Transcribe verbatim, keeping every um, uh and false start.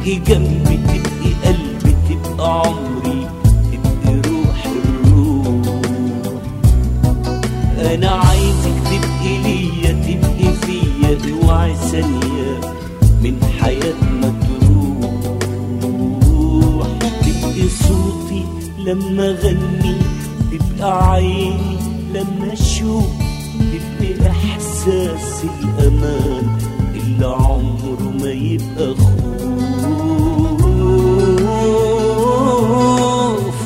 تبقي جنبي، تبقي قلبي، تبقى عمري، تبقي روح الروح. انا عايزك تبقي ليا، تبقي فيا، اوعي ثانية من حياتنا تروح. تبقي صوتي لما غني، تبقى عيني لما اشوف، تبقي احساس الامان اللي عمره ما يبقى